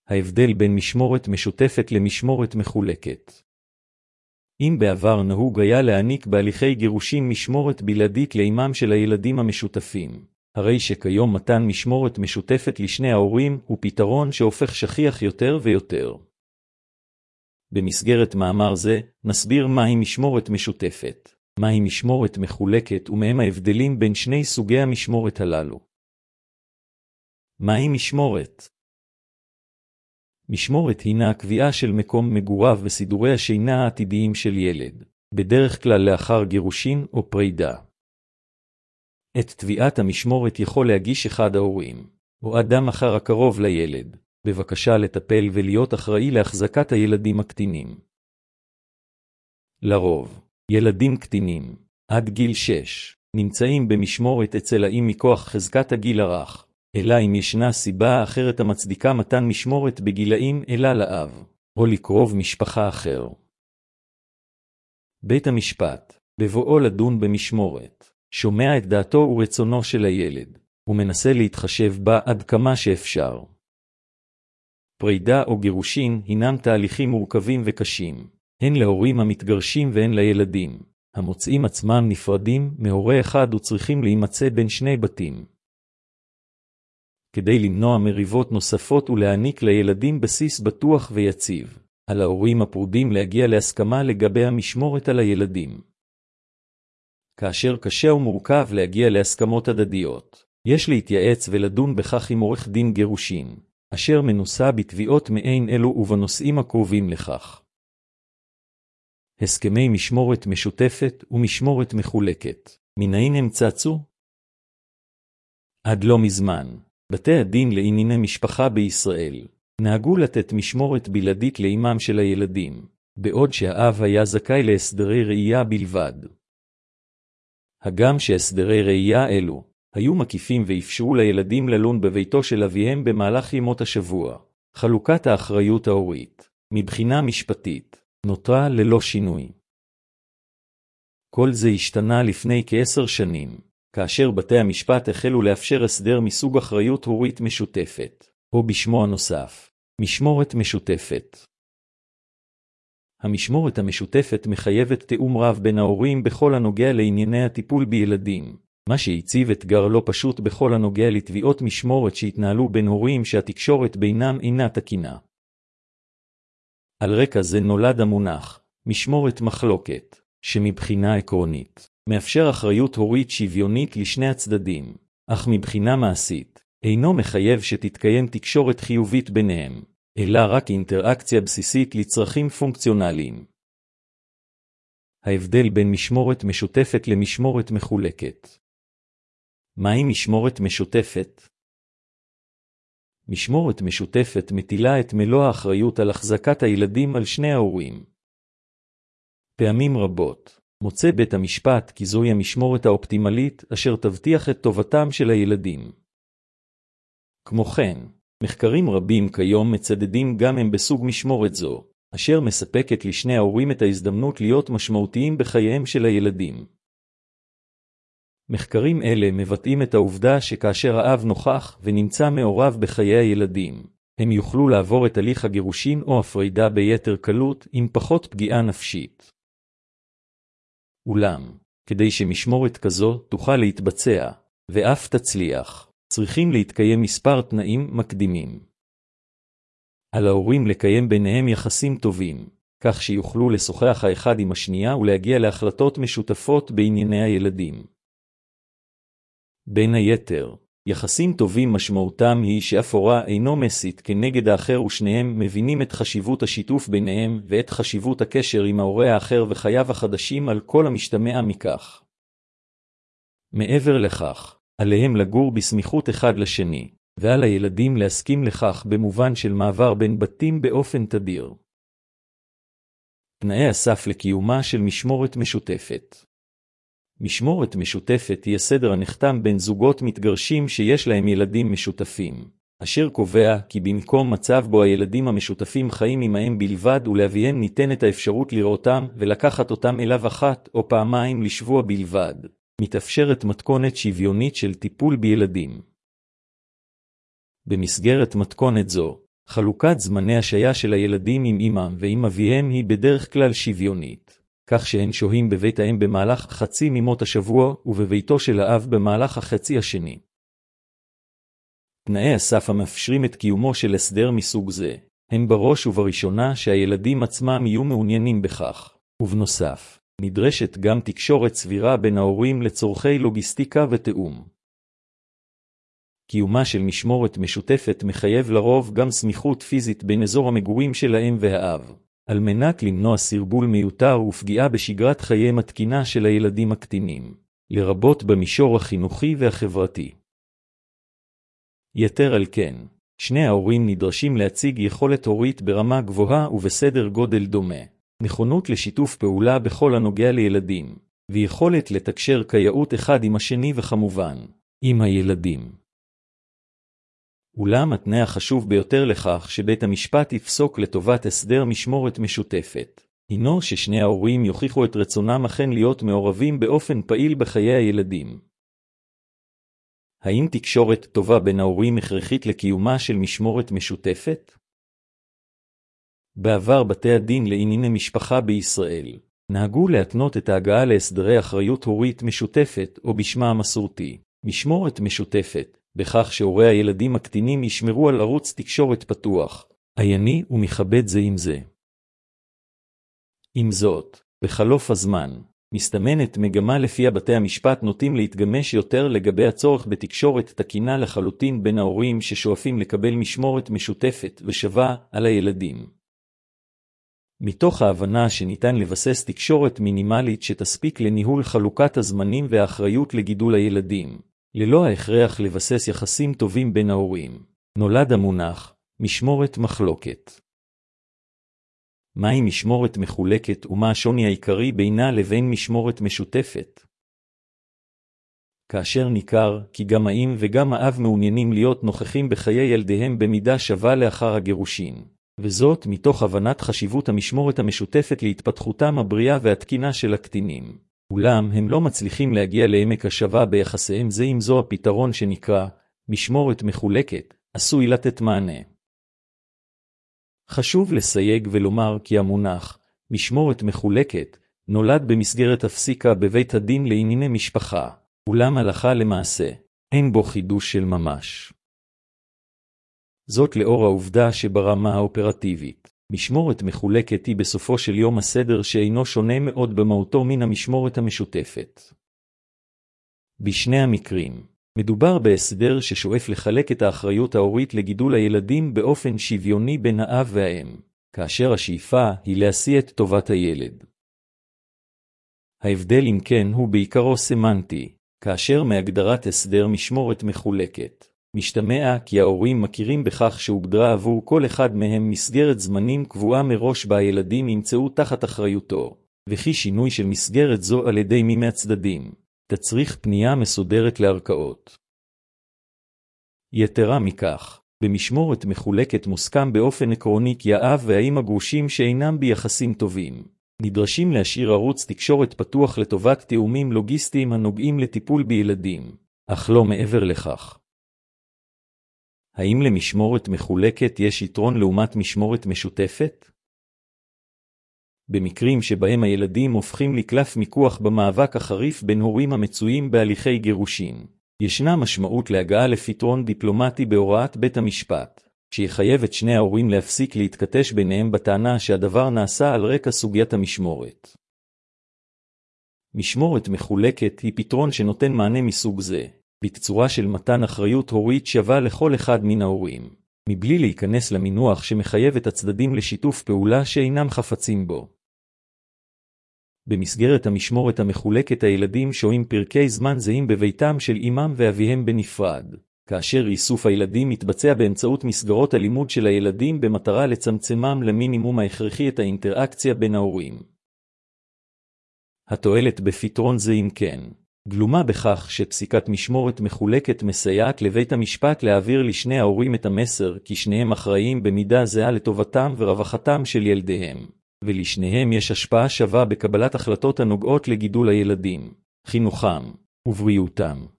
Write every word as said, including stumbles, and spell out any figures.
ההבדל בין משמורת משותפת למשמורת מחולקת. אם בעבר נהוג היה להעניק בהליכי גירושין משמורת בלעדית לאימם של הילדים המשותפים, הרי שכיום מתן משמורת משותפת לשני ההורים הוא פתרון שהופך שכיח יותר ויותר. במסגרת מאמר זה נסביר מהי משמורת משותפת, מהי משמורת מחולקת ומהם ההבדלים בין שני סוגי המשמורת הללו. מהי משמורת? משמורת הינה הקביעה של מקום מגוריו וסידורי השינה העתידיים של ילד, בדרך כלל לאחר גירושין או פרידה. את תביעת המשמורת יכול להגיש אחד ההורים, או אדם אחר הקרוב לילד, בבקשה לטפל ולהיות אחראי להחזקת הילדים הקטינים. לרוב, ילדים קטינים, עד גיל שש, נמצאים במשמורת אצל האם מכוח חזקת הגיל הרך, אלא אם ישנה סיבה אחרת המצדיקה מתן משמורת בגילאים אלא לאב, או לקרוב משפחה אחר. בית המשפט, בבואו לדון במשמורת, שומע את דעתו ורצונו של הילד, ומנסה להתחשב בה עד כמה שאפשר. פרידה או גירושין הינם תהליכים מורכבים וקשים, הן להורים המתגרשים והן לילדים, המוצאים עצמם נפרדים מהורה אחד וצריכים להימצא בין שני בתים. כדי למנוע מריבות נוספות ולהעניק לילדים בסיס בטוח ויציב, על ההורים הפרודים להגיע להסכמה לגבי המשמורת על הילדים. כאשר קשה ומורכב להגיע להסכמות הדדיות, יש להתייעץ ולדון בכך עם עורך דין גירושין, אשר מנוסה בתביעות מעין אלו ובנושאים הקרובים לכך. הסכמי משמורת משותפת ומשמורת מחולקת, מנין הם צצו? עד לא מזמן, בתי הדין לענייני משפחה בישראל נהגו לתת משמורת בלעדית לאימם של הילדים, בעוד שהאב היה זכאי להסדרי ראייה בלבד. הגם שהסדרי ראייה אלו היו מקיפים ואפשרו לילדים ללון בביתו של אביהם במהלך ימות השבוע, חלוקת האחריות ההורית, מבחינה משפטית, נותרה ללא שינוי. כל זה השתנה לפני כעשר שנים, כאשר בתי המשפט החלו לאפשר הסדר מסוג אחריות הורית משותפת, או בשמו הנוסף, משמורת משותפת. המשמורת המשותפת מחייבת תאום רב בין ההורים בכל הנוגע לענייני הטיפול בילדים, מה שהציב אתגר לא פשוט בכל הנוגע לתביעות משמורת שהתנהלו בין הורים שהתקשורת בינם אינה תקינה. על רקע זה נולד המונח, משמורת מחלוקת, שמבחינה עקרונית, מאפשר אחריות הורית שוויונית לשני הצדדים, אך מבחינה מעשית, אינו מחייב שתתקיים תקשורת חיובית ביניהם, אלא רק אינטראקציה בסיסית לצרכים פונקציונליים. ההבדל בין משמורת משותפת למשמורת מחולקת. מהי משמורת משותפת? משמורת משותפת מטילה את מלוא האחריות על החזקת הילדים על שני ההורים. פעמים רבות, מוצא בית המשפט כי זוהי המשמורת האופטימלית אשר תבטיח את טובתם של הילדים. כמו כן, מחקרים רבים כיום מצדדים גם הם בסוג משמורת זו, אשר מספקת לשני ההורים את ההזדמנות להיות משמעותיים בחייהם של הילדים. מחקרים אלה מבטאים את העובדה שכאשר האב נוכח ונמצא מעורב בחיי הילדים, הם יוכלו לעבור את הליך הגירושין או הפרידה ביתר קלות עם פחות פגיעה נפשית. אולם, כדי שמשמורת כזו תוכל להתבצע, ואף תצליח, צריכים להתקיים מספר תנאים מקדימים. על ההורים לקיים ביניהם יחסים טובים, כך שיוכלו לשוחח האחד עם השנייה ולהגיע להחלטות משותפות בענייני הילדים. בין היתר, יחסים טובים משמעותם היא שאף הורה אינו מסית כנגד האחר ושניהם מבינים את חשיבות השיתוף ביניהם ואת חשיבות הקשר עם ההורה האחר וחייו החדשים על כל המשתמע מכך. מעבר לכך, עליהם לגור בסמיכות אחד לשני, ועל הילדים להסכים לכך במובן של מעבר בין בתים באופן תדיר. תנאי הסף לקיומה של משמורת משותפת. משמורת משותפת היא הסדר הנחתם בין זוגות מתגרשים שיש להם ילדים משותפים, אשר קובע כי במקום מצב בו הילדים המשותפים חיים עמהם בלבד ולאביהם ניתנת האפשרות לראותם ולקחת אותם אליו אחת או פעמיים לשבוע בלבד, מתאפשרת מתכונת שוויונית של טיפול בילדים. במסגרת מתכונת זו, חלוקת זמני השהיה של הילדים עם אמם ועם אביהם היא בדרך כלל שוויונית, כך שהן שוהים בבית האם במהלך חצי מימות השבוע ובביתו של האב במהלך החצי השני. תנאי הסף המאפשרים את קיומו של הסדר מסוג זה, הם בראש ובראשונה שהילדים עצמם יהיו מעוניינים בכך, ובנוסף, נדרשת גם תקשורת סבירה בין ההורים לצורכי לוגיסטיקה ותאום. קיומה של משמורת משותפת מחייב לרוב גם סמיכות פיזית בין אזור המגורים של האם והאב, על מנת למנוע סרבול מיותר ופגיעה בשגרת חייהם התקינה של הילדים הקטינים, לרבות במישור החינוכי והחברתי. יתר על כן, שני ההורים נדרשים להציג יכולת הורית ברמה גבוהה ובסדר גודל דומה, נכונות לשיתוף פעולה בכל הנוגע לילדים, ויכולת לתקשר כיאות אחד עם השני וכמובן, עם הילדים. אולם התנאי החשוב ביותר לכך שבית המשפט יפסוק לטובת הסדר משמורת משותפת, הינו ששני ההורים יוכיחו את רצונם אכן להיות מעורבים באופן פעיל בחיי הילדים. האם תקשורת טובה בין ההורים הכרחית לקיומה של משמורת משותפת? בעבר בתי הדין לענייני משפחה בישראל נהגו להתנות את ההגעה להסדרי אחריות הורית משותפת או בשמה המסורתי, משמורת משותפת, בכך שהורי הילדים הקטינים ישמרו על ערוץ תקשורת פתוח, עייני ומכבד זה עם זה. עם זאת, בחלוף הזמן, מסתמנת מגמה לפיה בתי המשפט נוטים להתגמש יותר לגבי הצורך בתקשורת תקינה לחלוטין בין ההורים ששואפים לקבל משמורת משותפת ושווה על הילדים. מתוך ההבנה שניתן לבסס תקשורת מינימלית שתספיק לניהול חלוקת הזמנים והאחריות לגידול הילדים, ללא ההכרח לבסס יחסים טובים בין ההורים, נולד המונח משמורת מחלוקת. מהי משמורת מחולקת ומה השוני העיקרי בינה לבין משמורת משותפת? כאשר ניכר כי גם האם וגם האב מעוניינים להיות נוכחים בחיי ילדיהם במידה שווה לאחר הגירושין, וזאת מתוך הבנת חשיבות המשמורת המשותפת להתפתחותם הבריאה והתקינה של הקטינים. אולם הם לא מצליחים להגיע לעמק השווה ביחסיהם זה עם זו הפתרון שנקרא משמורת מחולקת, עשוי לתת מענה. חשוב לסייג ולומר כי המונח משמורת מחולקת נולד במסגרת הפסיקה בבית הדין לענייני משפחה, אולם הלכה למעשה אין בו חידוש של ממש. זאת לאור העובדה שברמה האופרטיבית, משמורת מחולקת היא בסופו של יום הסדר שאינו שונה מאוד במהותו מן המשמורת המשותפת. בשני המקרים, מדובר בהסדר ששואף לחלק את האחריות ההורית לגידול הילדים באופן שוויוני בין האב והאם, כאשר השאיפה היא להשיא את טובת הילד. ההבדל אם כן הוא בעיקרו סמנטי, כאשר מהגדרת הסדר משמורת מחולקת, משתמע כי ההורים מכירים בכך שהוגדרה עבור כל אחד מהם מסגרת זמנים קבועה מראש בה הילדים ימצאו תחת אחריותו, וכי שינוי של מסגרת זו על ידי מי מהצדדים תצריך פנייה מסודרת לערכאות. יתרה מכך, במשמורת מחולקת מוסכם באופן עקרוני כי האב והאם הגרושים שאינם ביחסים טובים, נדרשים להשאיר ערוץ תקשורת פתוח לטובת תאומים לוגיסטיים הנוגעים לטיפול בילדים, אך לא מעבר לכך. האם למשמורת מחולקת יש יתרון לעומת משמורת משותפת? במקרים שבהם הילדים הופכים לקלף מיקוח במאבק החריף בין הורים המצויים בהליכי גירושין, ישנה משמעות להגעה לפתרון דיפלומטי בהוראת בית המשפט, שיחייב את שני ההורים להפסיק להתכתש ביניהם בטענה שהדבר נעשה על רקע סוגיית המשמורת. משמורת מחולקת היא פתרון שנותן מענה מסוג זה, בצורה של מתן אחריות הורית שווה לכל אחד מן ההורים, מבלי להיכנס למינוח שמחייב את הצדדים לשיתוף פעולה שאינם חפצים בו. במסגרת המשמורת המחולקת הילדים שוהים פרקי זמן זהים בביתם של אמם ואביהם בנפרד, כאשר איסוף הילדים מתבצע באמצעות מסגרות הלימוד של הילדים במטרה לצמצמם למינימום ההכרחי את האינטראקציה בין ההורים. התועלת בפתרון זה אם כן, גלומה בכך שפסיקת משמורת מחולקת מסייעת לבית המשפט להעביר לשני ההורים את המסר כי שניהם אחראים במידה זהה לטובתם ורווחתם של ילדיהם, ולשניהם יש השפעה שווה בקבלת החלטות הנוגעות לגידול הילדים, חינוכם ובריאותם.